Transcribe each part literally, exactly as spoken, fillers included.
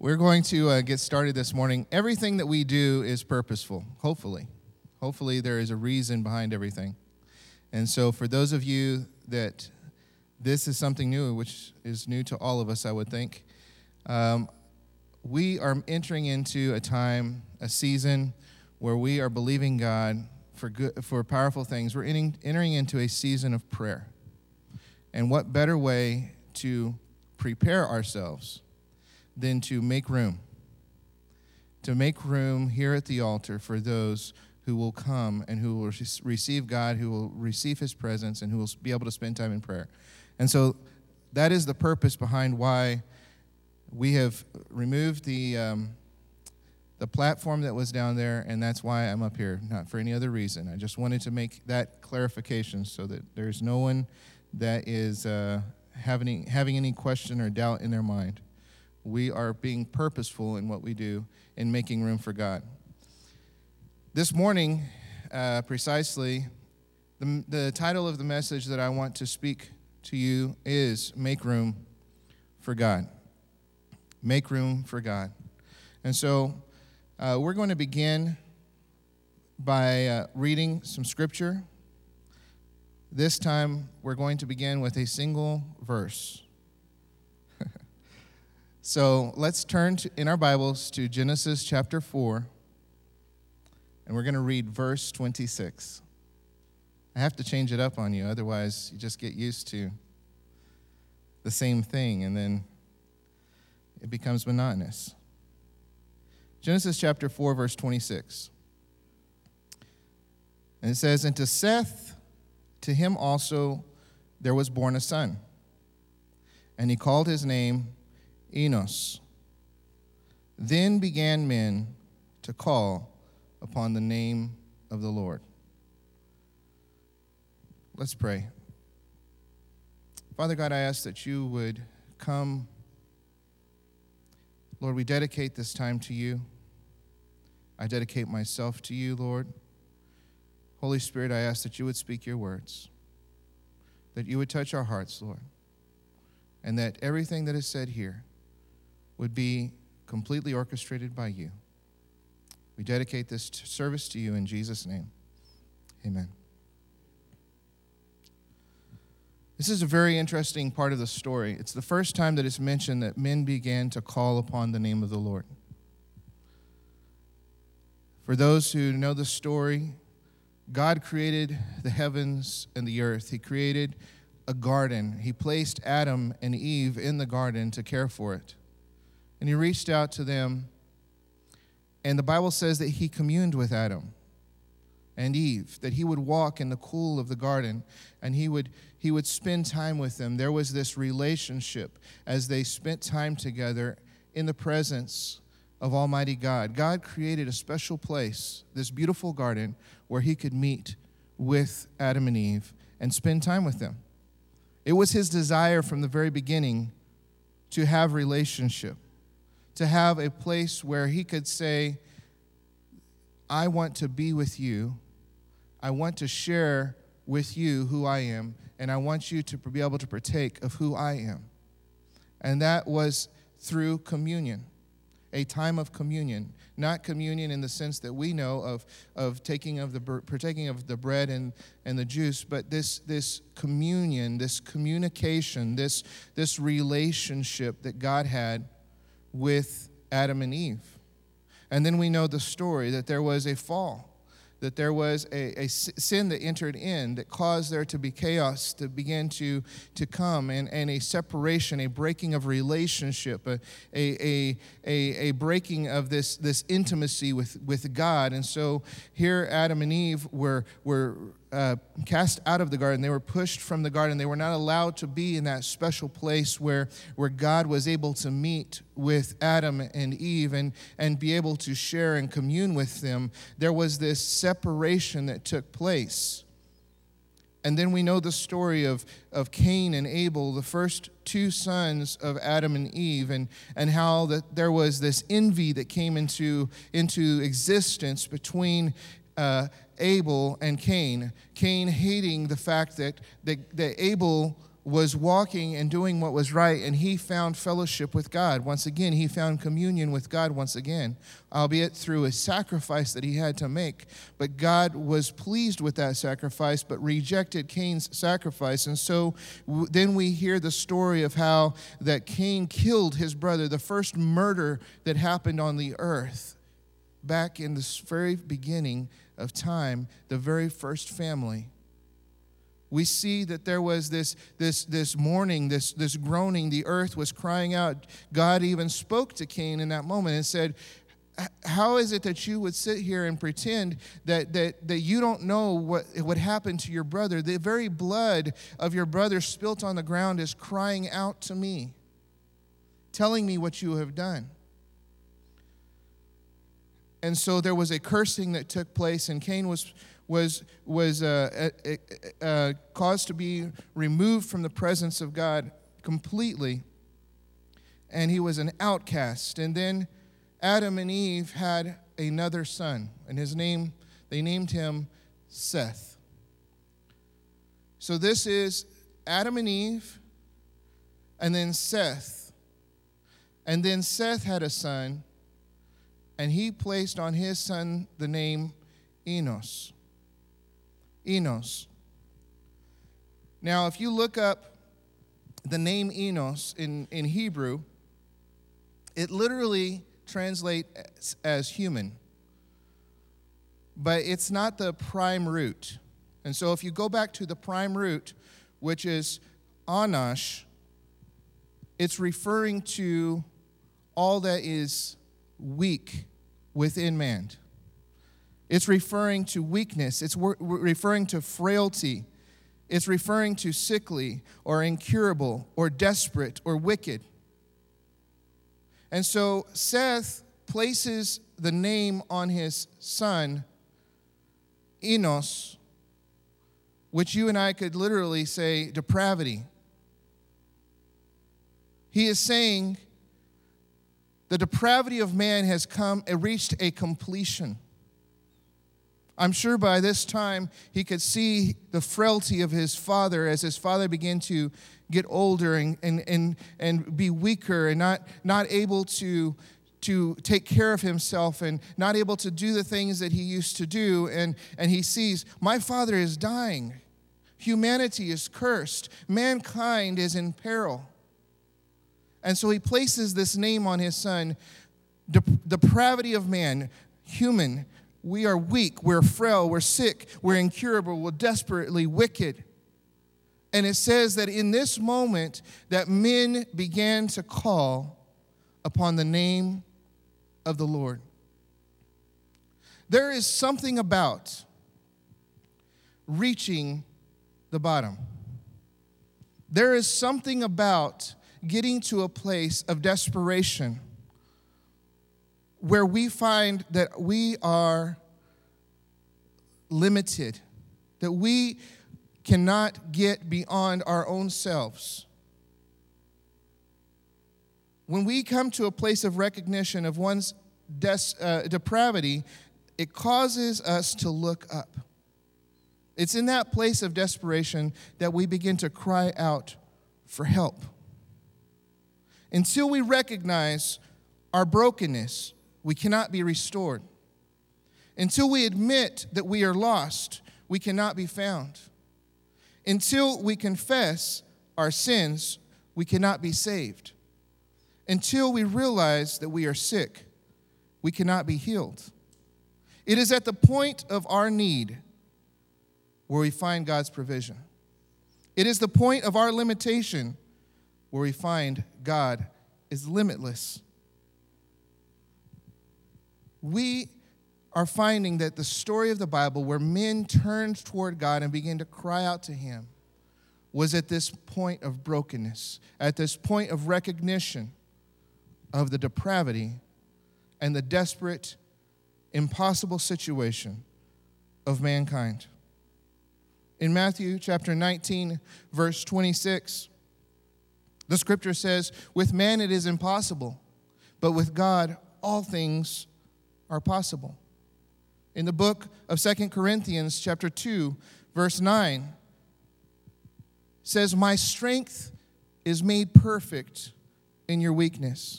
We're going to uh, get started this morning. Everything that we do is purposeful, hopefully. Hopefully there is a reason behind everything. And so for those of you that this is something new, which is new to all of us, I would think, um, we are entering into a time, a season where we are believing God for good, for powerful things. We're entering, entering into a season of prayer. And what better way to prepare ourselves than to make room, to make room here at the altar for those who will come and who will receive God, who will receive his presence, and who will be able to spend time in prayer. And so that is the purpose behind why we have removed the um, the platform that was down there, and that's why I'm up here, not for any other reason. I just wanted to make that clarification so that there's no one that is uh, having, having any question or doubt in their mind. We are being purposeful in what we do in making room for God. This morning, uh, precisely, the, the title of the message that I want to speak to you is Make Room for God. Make room for God. And so uh, we're going to begin by uh, reading some scripture. This time, we're going to begin with a single verse. So let's turn to, in our Bibles to Genesis chapter four, and we're going to read verse twenty-six. I have to change it up on you, otherwise you just get used to the same thing, and then it becomes monotonous. Genesis chapter four, verse twenty-six. And it says, "And to Seth, to him also there was born a son, and he called his name Enos. Then began men to call upon the name of the Lord." Let's pray. Father God, I ask that you would come. Lord, we dedicate this time to you. I dedicate myself to you, Lord. Holy Spirit, I ask that you would speak your words, that you would touch our hearts, Lord, and that everything that is said here would be completely orchestrated by you. We dedicate this service to you in Jesus' name. Amen. This is a very interesting part of the story. It's the first time that it's mentioned that men began to call upon the name of the Lord. For those who know the story, God created the heavens and the earth. He created a garden. He placed Adam and Eve in the garden to care for it. And he reached out to them, and the Bible says that he communed with Adam and Eve, that he would walk in the cool of the garden, and he would he would spend time with them. There was this relationship as they spent time together in the presence of Almighty God. God created a special place, this beautiful garden, where he could meet with Adam and Eve and spend time with them. It was his desire from the very beginning to have relationship, to have a place where he could say, I want to be with you. I want to share with you who I am, and I want you to be able to partake of who I am. And that was through communion, a time of communion, not communion in the sense that we know of, of taking of the partaking of the bread and, and the juice, but this this communion, this communication, this this relationship that God had with Adam and Eve. And then we know the story that there was a fall, that there was a, a sin that entered in that caused there to be chaos that began to, to come, and, and a separation, a breaking of relationship, a, a, a, a breaking of this, this intimacy with, with God. And so here Adam and Eve were, were uh, cast out of the garden. They were pushed from the garden. They were not allowed to be in that special place where, where God was able to meet with Adam and Eve and, and be able to share and commune with them. There was this separation that took place. And then we know the story of, of Cain and Abel, the first two sons of Adam and Eve, and, and how that there was this envy that came into, into existence between uh, Abel and Cain. Cain hating the fact that, that, that Abel was walking and doing what was right, and he found fellowship with God. Once again, he found communion with God once again, albeit through a sacrifice that he had to make. But God was pleased with that sacrifice, but rejected Cain's sacrifice. And so w- then we hear the story of how that Cain killed his brother, the first murder that happened on the earth. Back in the very beginning of time, the very first family. We see that there was this, this, this mourning, this, this groaning. The earth was crying out. God even spoke to Cain in that moment and said, how is it that you would sit here and pretend that, that, that you don't know what, what happened to your brother? The very blood of your brother spilt on the ground is crying out to me, telling me what you have done. And so there was a cursing that took place, and Cain was was was uh, uh, uh, caused to be removed from the presence of God completely, and he was an outcast. And then Adam and Eve had another son, and his name, they named him Seth. So this is Adam and Eve, and then Seth. And then Seth had a son, and he placed on his son the name Enos. Enos. Now, if you look up the name Enos in, in Hebrew, it literally translates as, as human. But it's not the prime root. And so if you go back to the prime root, which is Anash, it's referring to all that is weak within man. It's referring to weakness. It's referring to frailty. It's referring to sickly or incurable or desperate or wicked. And so Seth places the name on his son, Enos, which you and I could literally say depravity. He is saying the depravity of man has come, it reached a completion. I'm sure by this time he could see the frailty of his father as his father began to get older and and and, and be weaker and not, not able to, to take care of himself and not able to do the things that he used to do. And, and he sees, my father is dying. Humanity is cursed. Mankind is in peril. And so he places this name on his son, Dep- depravity of man, human. We are weak, we're frail, we're sick, we're incurable, we're desperately wicked. And it says that in this moment that men began to call upon the name of the Lord. There is something about reaching the bottom. There is something about getting to a place of desperation where we find that we are limited, that we cannot get beyond our own selves. When we come to a place of recognition of one's des- uh, depravity, it causes us to look up. It's in that place of desperation that we begin to cry out for help. Until we recognize our brokenness, we cannot be restored. Until we admit that we are lost, we cannot be found. Until we confess our sins, we cannot be saved. Until we realize that we are sick, we cannot be healed. It is at the point of our need where we find God's provision. It is the point of our limitation where we find God is limitless. We are finding that the story of the Bible where men turned toward God and began to cry out to him was at this point of brokenness, at this point of recognition of the depravity and the desperate, impossible situation of mankind. In Matthew chapter nineteen, verse twenty-six, the scripture says, with man it is impossible, but with God all things are possible. In the book of Second Corinthians chapter two, verse nine, says, my strength is made perfect in your weakness.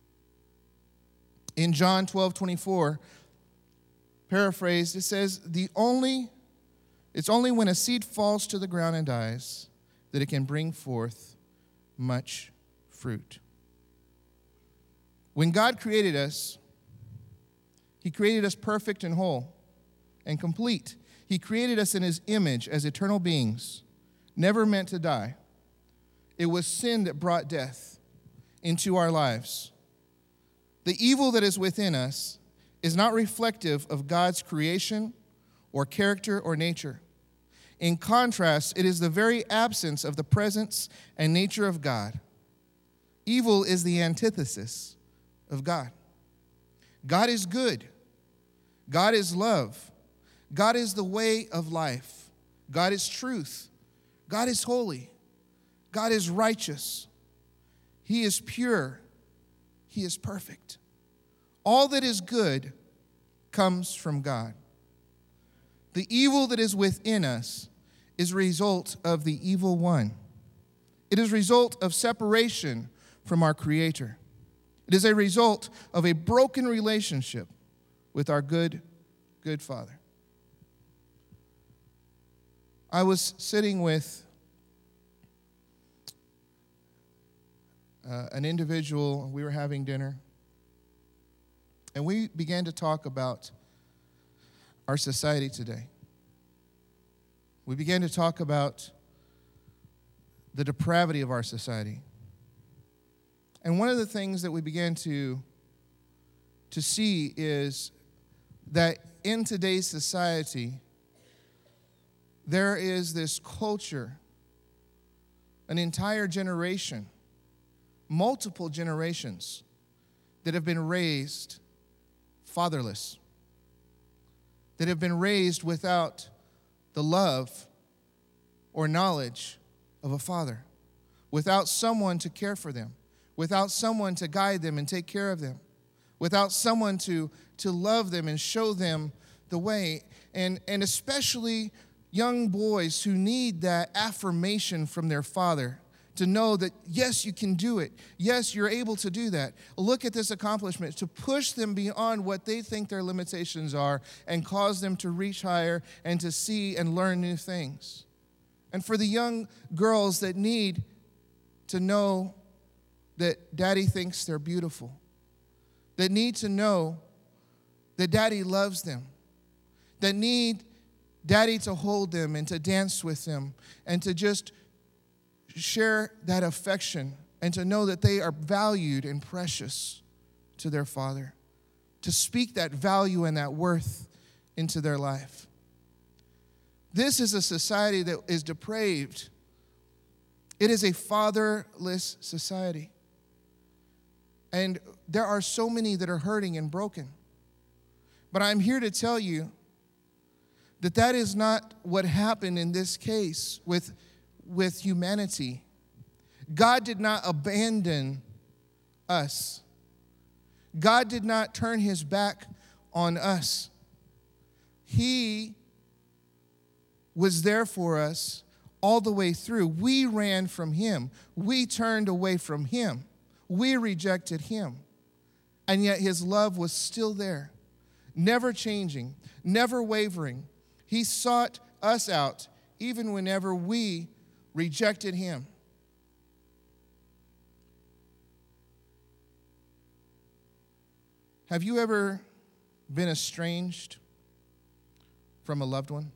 In John twelve twenty-four, paraphrased, it says, the only, it's only when a seed falls to the ground and dies that it can bring forth much fruit. When God created us, He created us perfect and whole and complete. He created us in His image as eternal beings, never meant to die. It was sin that brought death into our lives. The evil that is within us is not reflective of God's creation or character or nature. In contrast, it is the very absence of the presence and nature of God. Evil is the antithesis of God. God is good. God is love. God is the way of life. God is truth. God is holy. God is righteous. He is pure. He is perfect. All that is good comes from God. The evil that is within us is a result of the evil one. It is a result of separation from our Creator. It is a result of a broken relationship with our good, good Father. I was sitting with uh, an individual. We were having dinner, and we began to talk about our society today. We began to talk about the depravity of our society. And one of the things that we began to, to see is that in today's society, there is this culture, an entire generation, multiple generations that have been raised fatherless, that have been raised without the love or knowledge of a father, without someone to care for them, without someone to guide them and take care of them, without someone to, to love them and show them the way, and, and especially young boys who need that affirmation from their father to know that, yes, you can do it. Yes, you're able to do that. Look at this accomplishment, to push them beyond what they think their limitations are and cause them to reach higher and to see and learn new things. And for the young girls that need to know that daddy thinks they're beautiful, that need to know that daddy loves them, that need daddy to hold them and to dance with them and to just share that affection and to know that they are valued and precious to their father, to speak that value and that worth into their life. This is a society that is depraved. It is a fatherless society. And there are so many that are hurting and broken. But I'm here to tell you that that is not what happened in this case with, with humanity. God did not abandon us. God did not turn His back on us. He was there for us all the way through. We ran from Him. We turned away from Him. We rejected Him. And yet His love was still there, never changing, never wavering. He sought us out even whenever we rejected Him. Have you ever been estranged from a loved one?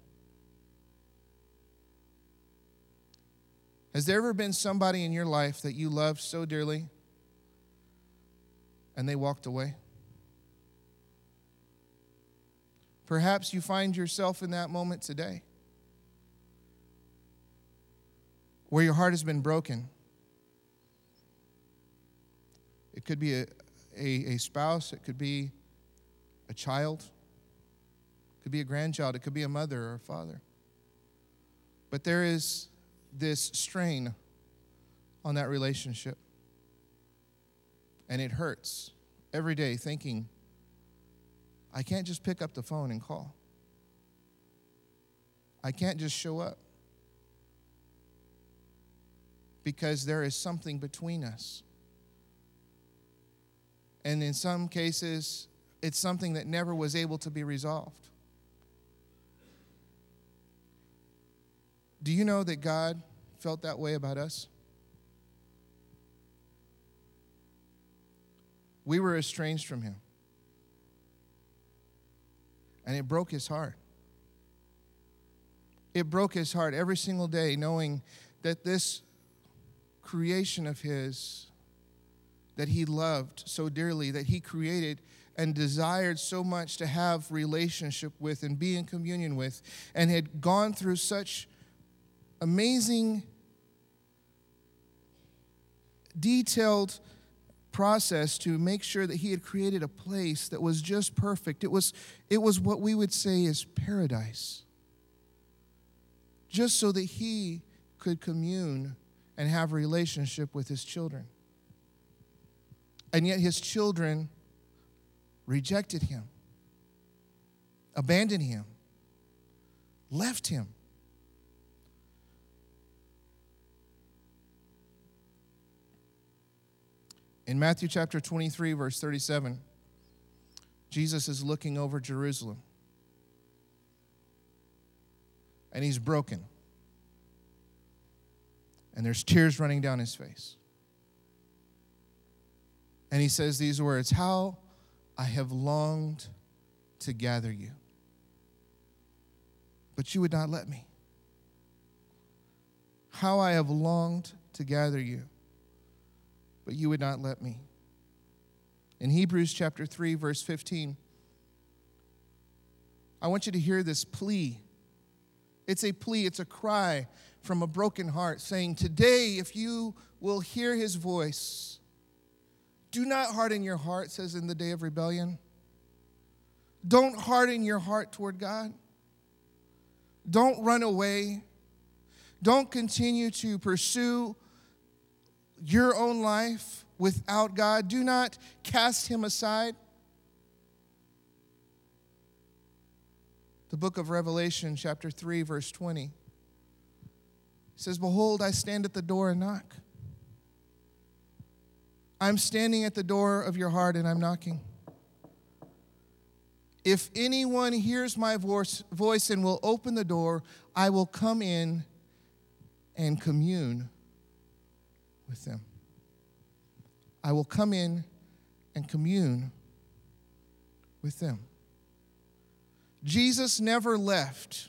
Has there ever been somebody in your life that you loved so dearly and they walked away? Perhaps you find yourself in that moment today where your heart has been broken. It could be a, a, a spouse, it could be a child, it could be a grandchild, it could be a mother or a father. But there is this strain on that relationship. And it hurts every day thinking, I can't just pick up the phone and call. I can't just show up. because there is something between us. And in some cases, it's something that never was able to be resolved. Do you know that God felt that way about us? We were estranged from him. And it broke his heart. It broke his heart every single day, knowing that this creation of his, that he loved so dearly, that he created and desired so much to have relationship with and be in communion with, and had gone through such amazing, detailed process to make sure that he had created a place that was just perfect. It was, it was what we would say is paradise. Just so that he could commune and have a relationship with his children. And yet his children rejected him, abandoned him, left him. In Matthew chapter twenty-three, verse thirty-seven, Jesus is looking over Jerusalem. And he's broken. And there's tears running down his face. And he says these words, "How I have longed to gather you, but you would not let me. How I have longed to gather you, but you would not let me." In Hebrews chapter three, verse fifteen, I want you to hear this plea. It's a plea, it's a cry from a broken heart saying, today, if you will hear his voice, do not harden your heart, says in the day of rebellion. Don't harden your heart toward God. Don't run away. Don't continue to pursue your own life without God. Do not cast him aside. The book of Revelation, chapter three, verse twenty, says, "Behold, I stand at the door and knock. I'm standing at the door of your heart and I'm knocking. If anyone hears my voice, voice and will open the door, I will come in and commune with them." I will come in and commune with them. Jesus never left.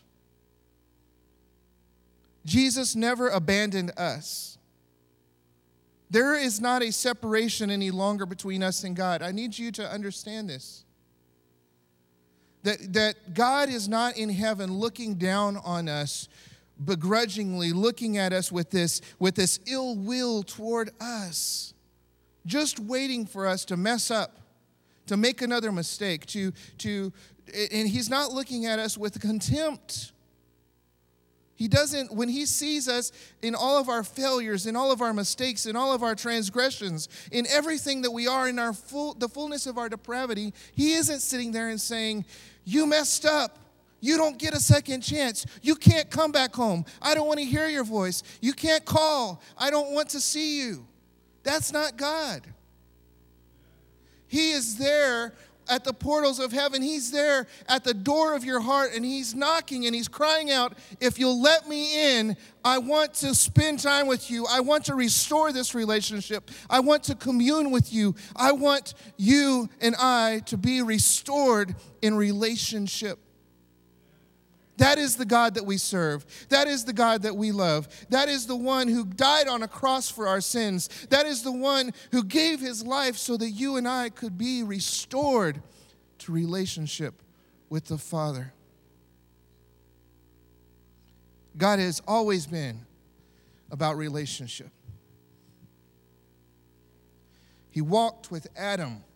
Jesus never abandoned us. There is not a separation any longer between us and God. I need you to understand this. That, that God is not in heaven looking down on us begrudgingly, looking at us with this, with this ill will toward us, just waiting for us to mess up, to make another mistake, to, to, and he's not looking at us with contempt. He doesn't, when he sees us in all of our failures, in all of our mistakes, in all of our transgressions, in everything that we are, in our full, the fullness of our depravity, he isn't sitting there and saying, you messed up. You don't get a second chance. You can't come back home. I don't want to hear your voice. You can't call. I don't want to see you. That's not God. He is there at the portals of heaven. He's there at the door of your heart, and he's knocking and he's crying out, if you'll let me in, I want to spend time with you. I want to restore this relationship. I want to commune with you. I want you and I to be restored in relationship. That is the God that we serve. That is the God that we love. That is the one who died on a cross for our sins. That is the one who gave his life so that you and I could be restored to relationship with the Father. God has always been about relationship. He walked with Adam,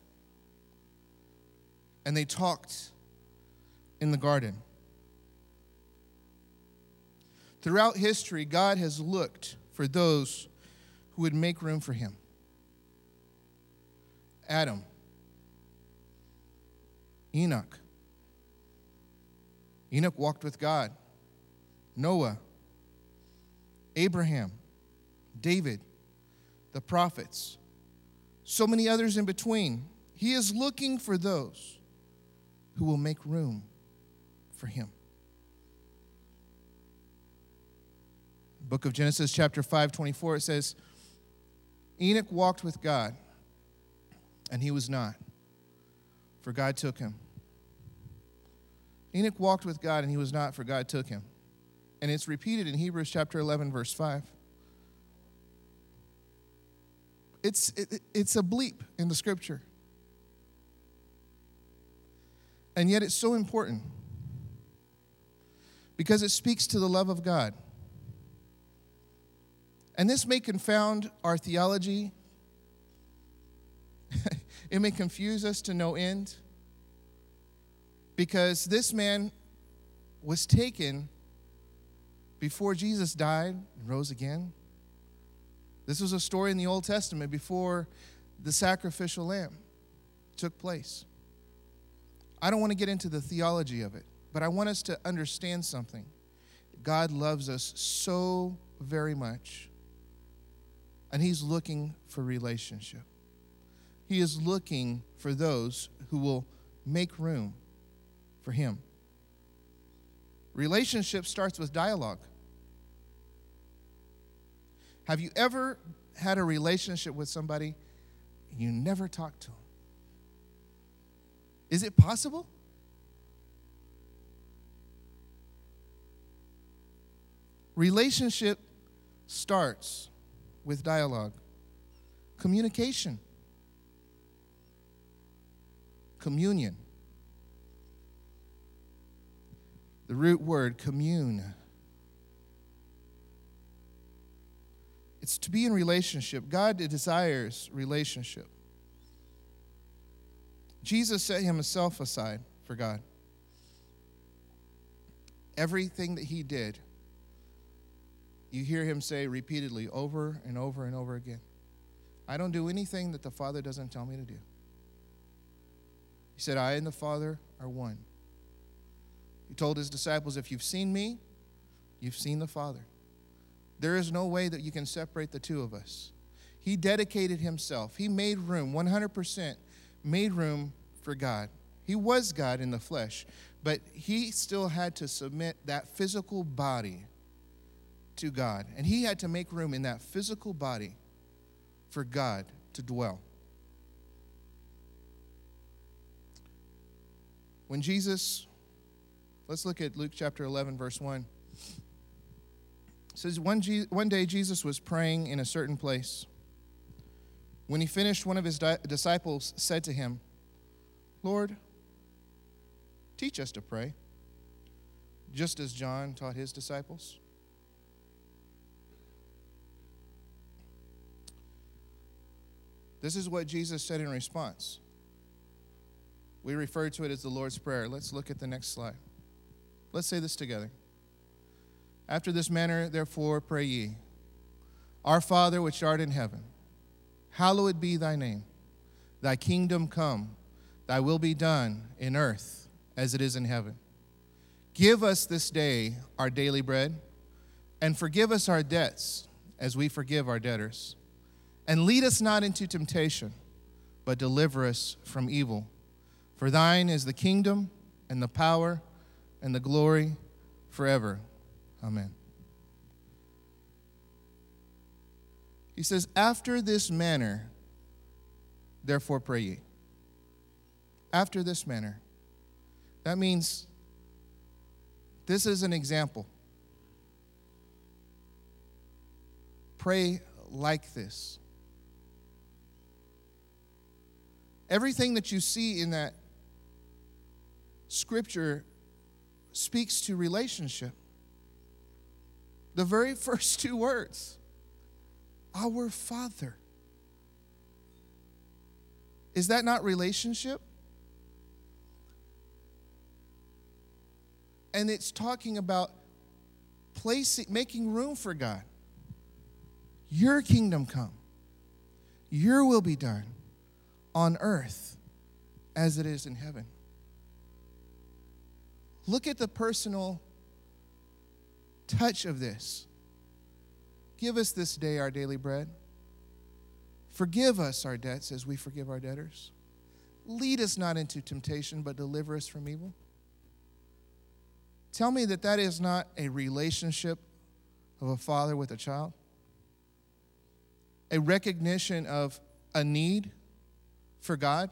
and they talked in the garden. Throughout history, God has looked for those who would make room for him. Adam, Enoch. Enoch walked with God. Noah, Abraham, David, the prophets, so many others in between. He is looking for those who will make room for him. Book of Genesis, chapter five, twenty-four, it says, Enoch walked with God, and he was not, for God took him. Enoch walked with God, and he was not, for God took him. And it's repeated in Hebrews chapter eleven, verse five. It's, it, it's a bleep in the scripture. And yet it's so important because it speaks to the love of God. And this may confound our theology. It may confuse us to no end. Because this man was taken before Jesus died and rose again. This was a story in the Old Testament before the sacrificial lamb took place. I don't want to get into the theology of it, but I want us to understand something. God loves us so very much, and he's looking for relationship. He is looking for those who will make room for him. Relationship starts with dialogue. Have you ever had a relationship with somebody and you never talked to them? Is it possible? Relationship starts with dialogue, communication, communion. The root word, commune. It's to be in relationship. God desires relationship. Jesus set himself aside for God. Everything that he did, you hear him say repeatedly over and over and over again, I don't do anything that the Father doesn't tell me to do. He said, I and the Father are one. He told his disciples, if you've seen me, you've seen the Father. There is no way that you can separate the two of us. He dedicated himself. He made room, one hundred percent made room for God. He was God in the flesh, but he still had to submit that physical body to God. And he had to make room in that physical body for God to dwell. When Jesus, let's look at Luke chapter eleven, verse one. It says, one, one day Jesus was praying in a certain place. When he finished, one of his di- disciples said to him, Lord, teach us to pray, just as John taught his disciples. This is what Jesus said in response. We refer to it as the Lord's Prayer. Let's look at the next slide. Let's say this together. After this manner, therefore, pray ye. Our Father, which art in heaven, hallowed be thy name. Thy kingdom come, thy will be done in earth as it is in heaven. Give us this day our daily bread, and forgive us our debts as we forgive our debtors. And lead us not into temptation, but deliver us from evil. For thine is the kingdom and the power and the glory forever. Amen. He says, after this manner, therefore pray ye. After this manner. That means this is an example. Pray like this. Everything that you see in that scripture speaks to relationship. The very first two words, our Father. Is that not relationship? And it's talking about placing, making room for God. Your kingdom come. Your will be done on earth as it is in heaven. Look at the personal touch of this. Give us this day our daily bread. Forgive us our debts as we forgive our debtors. Lead us not into temptation, but deliver us from evil. Tell me that that is not a relationship of a father with a child. A recognition of a need for God.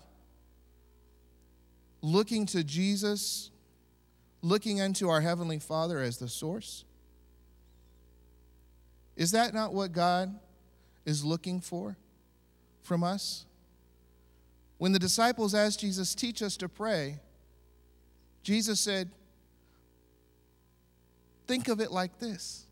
Looking to Jesus, looking unto our Heavenly Father as the source. Is that not what God is looking for from us? When the disciples asked Jesus, teach us to pray, Jesus said, think of it like this.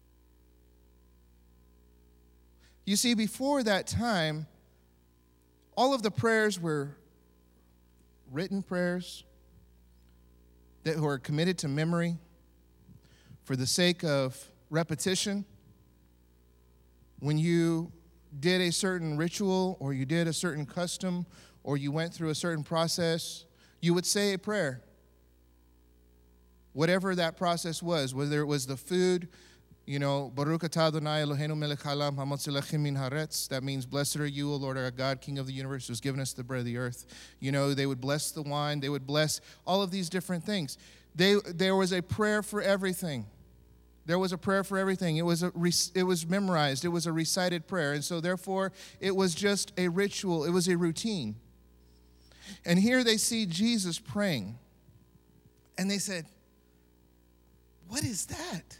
You see, before that time, all of the prayers were written prayers that were committed to memory for the sake of repetition. When you did a certain ritual or you did a certain custom or you went through a certain process, you would say a prayer. Whatever that process was, whether it was the food, you know, Baruch atah Adonai Eloheinu melech haolam hamotzi lechem min haaretz. That means, blessed are you, O Lord our God, King of the universe, who's given us the bread of the earth. You know, they would bless the wine. They would bless all of these different things. They, there was a prayer for everything. There was a prayer for everything. It was a, it was memorized. It was a recited prayer. And so therefore, it was just a ritual. It was a routine. And here they see Jesus praying. And they said, what is that?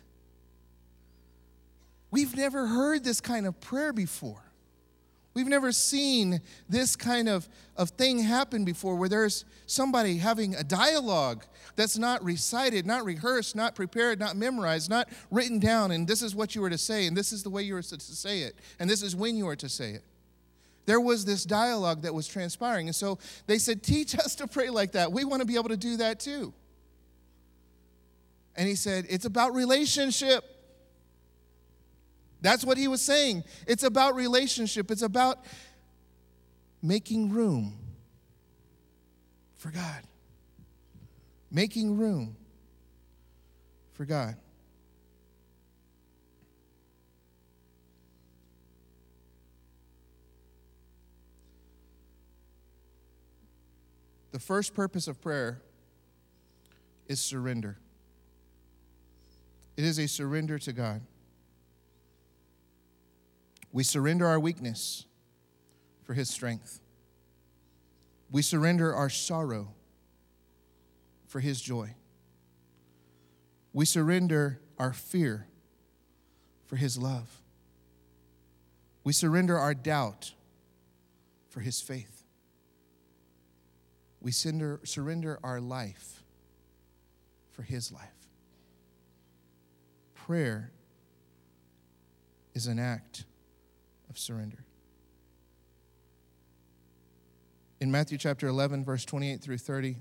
We've never heard this kind of prayer before. We've never seen this kind of, of thing happen before, where there's somebody having a dialogue that's not recited, not rehearsed, not prepared, not memorized, not written down, and this is what you were to say, and this is the way you were to say it, and this is when you were to say it. There was this dialogue that was transpiring, and so they said, teach us to pray like that. We want to be able to do that too. And he said, it's about relationship. That's what he was saying. It's about relationship. It's about making room for God. Making room for God. The first purpose of prayer is surrender. It is a surrender to God. We surrender our weakness for his strength. We surrender our sorrow for his joy. We surrender our fear for his love. We surrender our doubt for his faith. We surrender, surrender our life for his life. Prayer is an act of surrender. In Matthew chapter eleven, verse twenty-eight through thirty,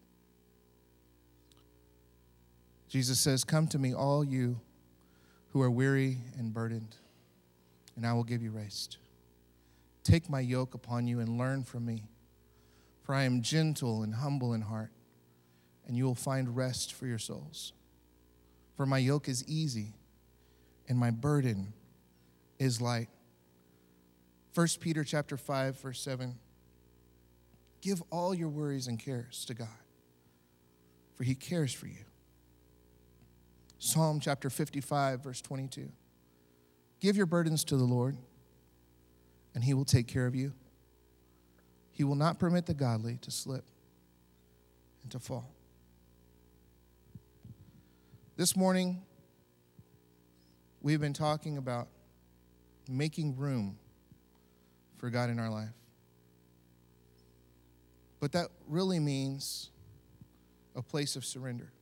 Jesus says, come to me, all you who are weary and burdened, and I will give you rest. Take my yoke upon you and learn from me, for I am gentle and humble in heart, and you will find rest for your souls. For my yoke is easy, and my burden is light. First Peter chapter five, verse seven. Give all your worries and cares to God, for he cares for you. Psalm chapter fifty-five, verse twenty-two. Give your burdens to the Lord, and he will take care of you. He will not permit the godly to slip and to fall. This morning, we've been talking about making room for God in our life. But that really means a place of surrender.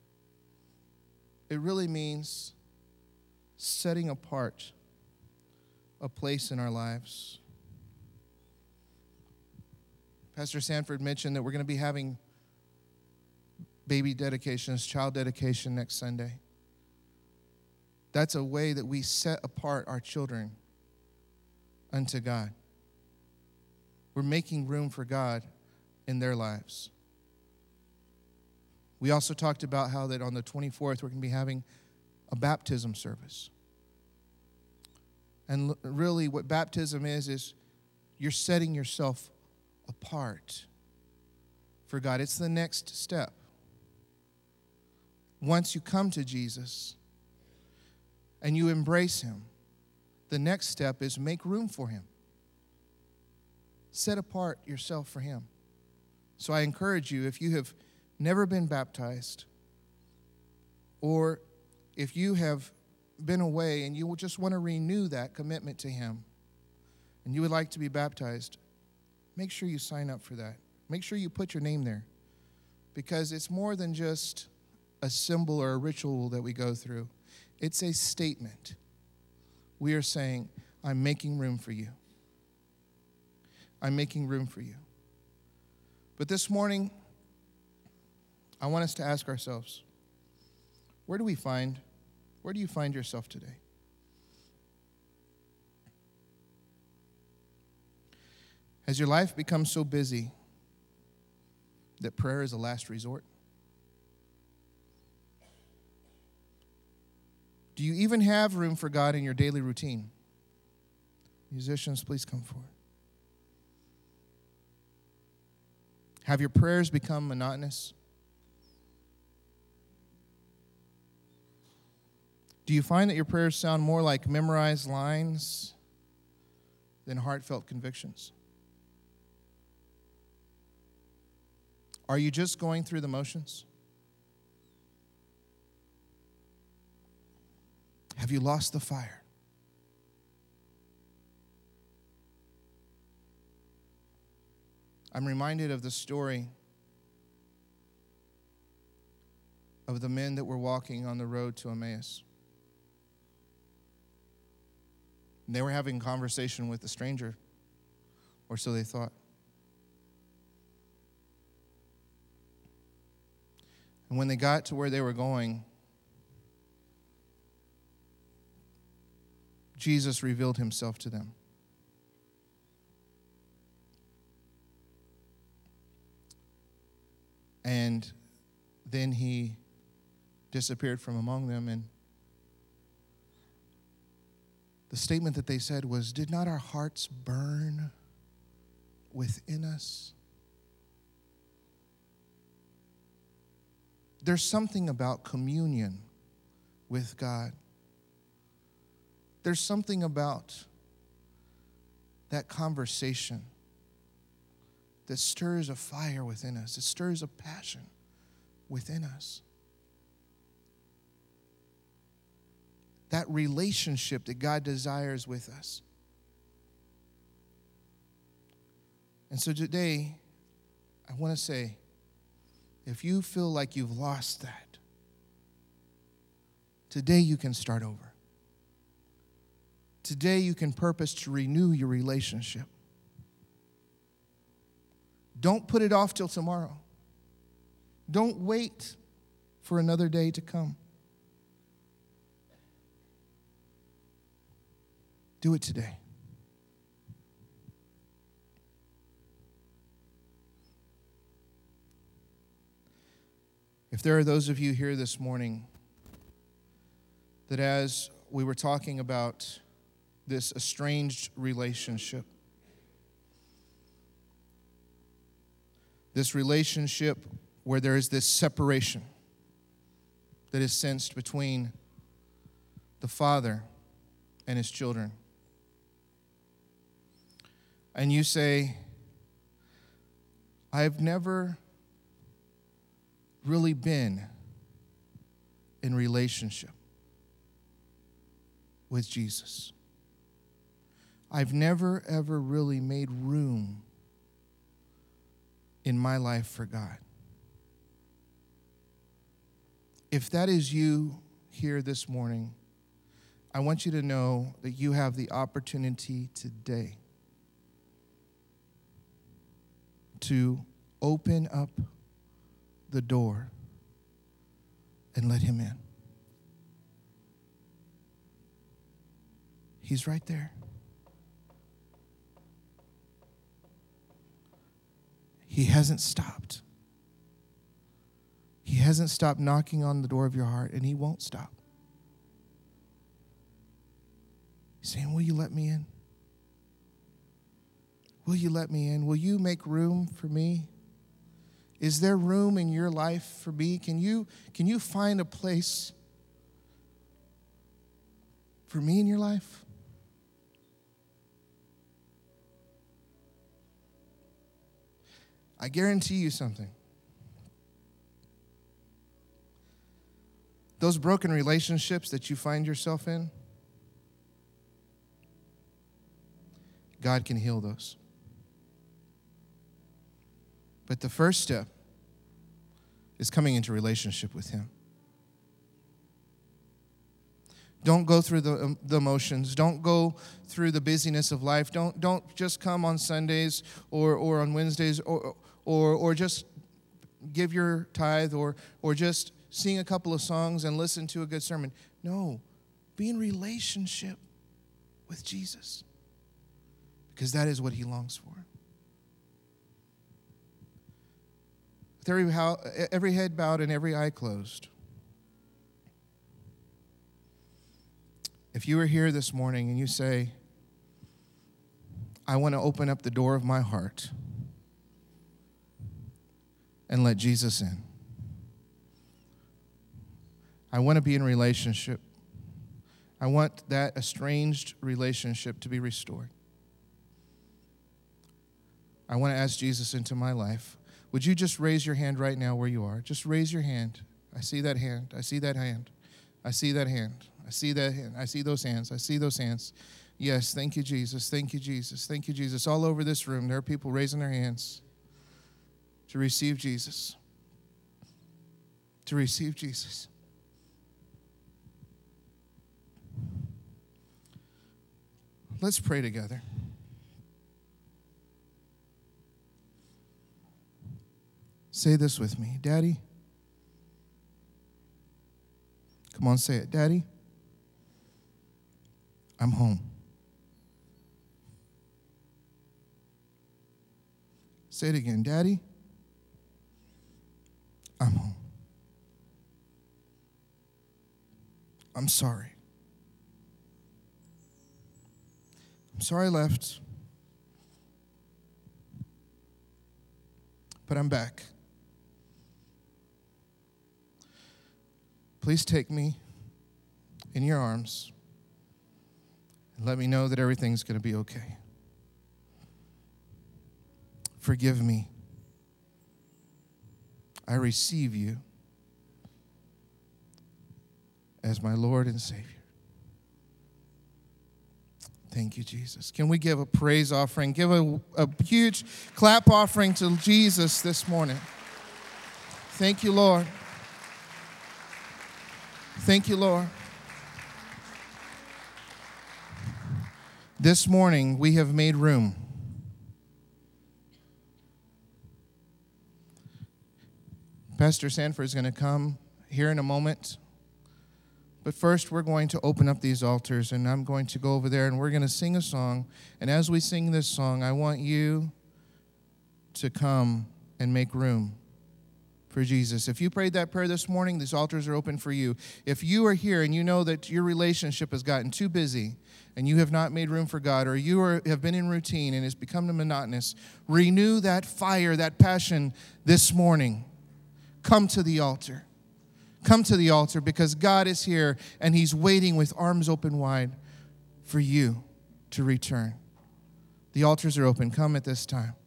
It really means setting apart a place in our lives. Pastor Sanford mentioned that we're going to be having baby dedications, child dedication next Sunday. That's a way that we set apart our children unto God. We're making room for God in their lives. We also talked about how that on the twenty-fourth we're going to be having a baptism service. And l- really what baptism is, is you're setting yourself apart for God. It's the next step. Once you come to Jesus and you embrace him, the next step is make room for him. Set apart yourself for him. So I encourage you, if you have never been baptized, or if you have been away and you just want to renew that commitment to him, and you would like to be baptized, make sure you sign up for that. Make sure you put your name there, because it's more than just a symbol or a ritual that we go through. It's a statement. We are saying, I'm making room for you. I'm making room for you. But this morning, I want us to ask ourselves, where do we find, where do you find yourself today? Has your life become so busy that prayer is a last resort? Do you even have room for God in your daily routine? Musicians, please come forward. Have your prayers become monotonous? Do you find that your prayers sound more like memorized lines than heartfelt convictions? Are you just going through the motions? Have you lost the fire? I'm reminded of the story of the men that were walking on the road to Emmaus. And they were having a conversation with a stranger, or so they thought. And when they got to where they were going, Jesus revealed himself to them. And then he disappeared from among them. And the statement that they said was, "Did not our hearts burn within us?" There's something about communion with God. There's something about that conversation that stirs a fire within us. It stirs a passion within us. That relationship that God desires with us. And so today, I want to say, if you feel like you've lost that, today you can start over. Today you can purpose to renew your relationship. Don't put it off till tomorrow. Don't wait for another day to come. Do it today. If there are those of you here this morning that, as we were talking about this estranged relationship, this relationship where there is this separation that is sensed between the Father and his children, and you say, I've never really been in relationship with Jesus. I've never, ever really made room in my life for God. If that is you here this morning, I want you to know that you have the opportunity today to open up the door and let him in. He's right there. He hasn't stopped. He hasn't stopped knocking on the door of your heart, and he won't stop. He's saying, will you let me in? Will you let me in? Will you make room for me? Is there room in your life for me? Can you, can you find a place for me in your life? I guarantee you something. Those broken relationships that you find yourself in, God can heal those. But the first step is coming into relationship with Him. Don't go through the, um, the motions. Don't go through the busyness of life. Don't, don't just come on Sundays or, or on Wednesdays or, or, or just give your tithe or, or just sing a couple of songs and listen to a good sermon. No, be in relationship with Jesus, because that is what He longs for. With every, how, every head bowed and every eye closed, if you are here this morning and you say, I want to open up the door of my heart and let Jesus in. I want to be in relationship. I want that estranged relationship to be restored. I want to ask Jesus into my life. Would you just raise your hand right now where you are? Just raise your hand. I see that hand. I see that hand. I see that hand. I see that hand. I see those hands. I see those hands. Yes, thank you, Jesus. Thank you, Jesus. Thank you, Jesus. All over this room, there are people raising their hands to receive Jesus. To receive Jesus. Let's pray together. Say this with me. Daddy. Come on, say it. Daddy, I'm home. Say it again. Daddy, I'm home. I'm sorry. I'm sorry I left. But I'm back. Please take me in your arms and let me know that everything's going to be okay. Forgive me. I receive you as my Lord and Savior. Thank you, Jesus. Can we give a praise offering? Give a, a huge clap offering to Jesus this morning. Thank you, Lord. Thank you, Lord. This morning, we have made room. Pastor Sanford is going to come here in a moment. But first, we're going to open up these altars, and I'm going to go over there, and we're going to sing a song. And as we sing this song, I want you to come and make room for Jesus. If you prayed that prayer this morning, these altars are open for you. If you are here and you know that your relationship has gotten too busy and you have not made room for God, or you are, have been in routine and it's become monotonous, renew that fire, that passion this morning. Come to the altar. Come to the altar, because God is here and He's waiting with arms open wide for you to return. The altars are open. Come at this time.